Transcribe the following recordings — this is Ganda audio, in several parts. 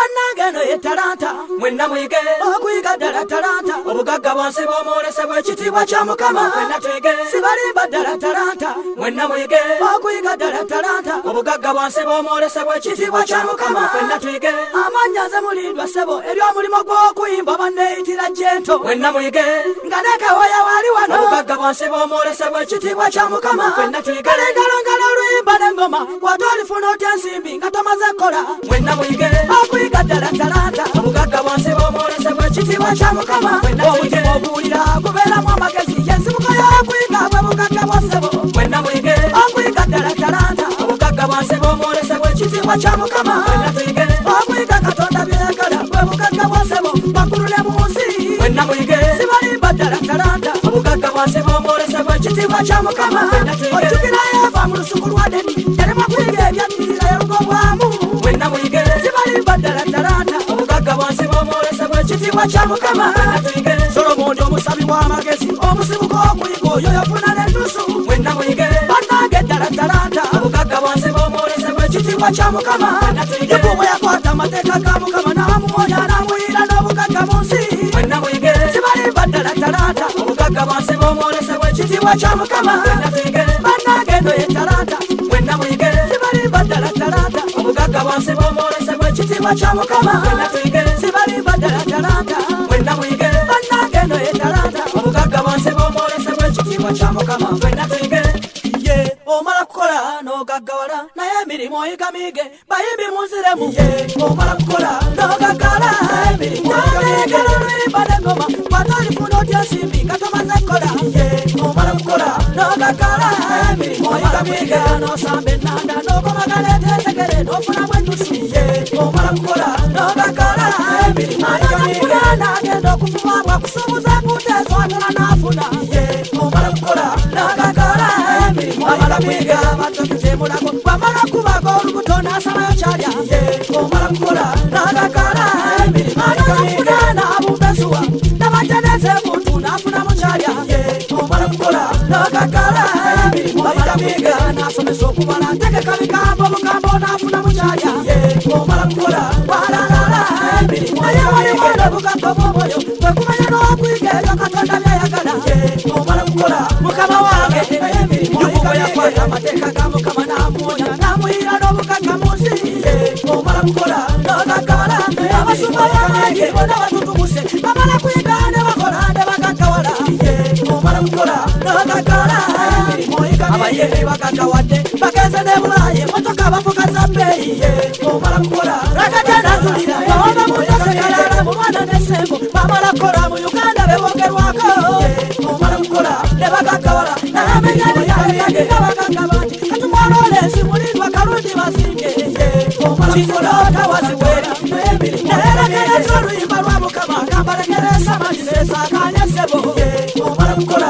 bannangeno ye talanta mwenna mwige okuyiga ddala talanta obugagga bwansi bw'omwolesebwa ekitiibwa kya mukama fenna twige sibalimba ddala talanta mwenna mwige okuyiga ddala talanta obugagga bwansi bw'omwolesebwa ekitiibwa kya mukama fenna twige amannya nze mulindwa ssebo eri omulimu gw'okuyimba banneeyitira jento mwenna mwige nga nekewoya wali wano obugagga bwansi bw'omwolesebwa ekitiibwa kya mukama fenna twige kalengalo oluyimba n'engoma bw'ate olifuna otya ensimbi nga tomaze kola mwenna mwige okuyiga ddala talanta obugagga bwansi bw'omwolesebwa ekitiibwa kya mukama omutima oguwulira gubeeramu amagezi yensibuko y'okuyiga bwe bugagga bwa ssebo mwenna mwige okuyiga ddala talanta obugagga bwansi bw'omwolesebwa ekitiibwa kya mukama fenna twige okuyiga katonda byeyagala bwe bugagga bwa ssebo bakulu ne mu nsi mwenna mwige sibalimba ddala talanta obugagga bwansi bw'omwolesebwa ekitiibwa kya mukama fenna twige ojjukira yava mu lusuku lwa deni yalema kuyiga ebyaddirira yaluga obwamu mwenna mwige sibalimba ddala talanta obugagga bwansi bw'omwolesebwa ekitiibwa kya mukama fenna twige solomondi omusabi w'amagezi omusibuka okuyiga oyo yafuna n'ennusu mwenna mwige bannange ddala talanta obugagga bwansi bw'omwolesebwa ekitiibwa kya mukama fenna twige yekuba yakwata amateeka ga mukama n'amuwonya n'amuyira n'obugagga mu nsi mwenna mwige sibalimba ddala talanta obugagga bwansi bw'omwolesebwa ekitiibwa kya mukama fenna twige bannange eno ye talanta mwenna mwige sibalimba ddala talanta obugagga bwansi bw'omwolesebwa ekitiibwa kya mukama fenna twige sibalimba ddala talanta mwenna mwige bannange eno ye talanta obugagga bwansi bw'omwolesebwa ekitiibwa kya mukama fenna twige ye omala kukola n'ogaggawala naye emirimu oyigamige bayimbi munziremu ye omala kukola n'ogaggala emirimu oyigamige oluyimba n'engoma bw'ate olifuna otya ensimbi nga tomaze kola ye omala kukola n'ogaggala emirimu oyigamige n'osamba ennanda n'okomagala eteetegere n'ofunamu ennusu ye omala kukola n'ogaggala emirimu oyigamige n'agenda okufuma bwakusuubuza nguteezo atala n'afuna ye omala kukola n'ogaggala emirimu oyigamige batokite mulago bwamala kubaga olubuto n'asalayo kyalya ye omala kukola n'agaggala emirimu oyigamige n'abumbesuwa n'abateneze muntu n'afunamu kyalya ye omala kukola n'agaggala emirimu oyigamige n'asomesa okubala ntegeka bigambo obugambo n'afunamu kyalya ye omala kukola walalala emirimu naye waliwo n'obugambo bw'omwoyo bwe kumanya n'okuyiga ebyo katonda byayagala ye omala kukola mukama wange emirimu yubugo yakwata amateeka ga mukama n'amuwonya n'amuyira n'obugagga mu nsi ye omala kukola n'ogaggawala abasumba y'amangi bonna batutubuse bamala kuyiga ne bakola ne bagaggawala ye omala kukola n'ogaggawala emirimu oyigamige abayimbi bagaggawadde bagenze ne bulayi emotoka bafuga za bbeeyi ye omala kukola ragajanatulira bawava mu ndosekalala mu mwana n'essembo bamala kukola mu uganda bebogerwako ye omala kukola ne bagaggawala n'amenya neyalegage n'abagagga bangi katumwololesi mulindwa kalungi basinge ye omala kukola otawaziwera neerekereza oluyimba lwa mukama gambalekeresa magisesa akanya ssebo ye omala kukola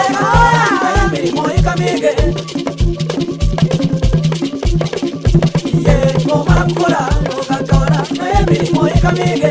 emirimu oyigamige ye omala kukola ogaggawala emirimu oyigamige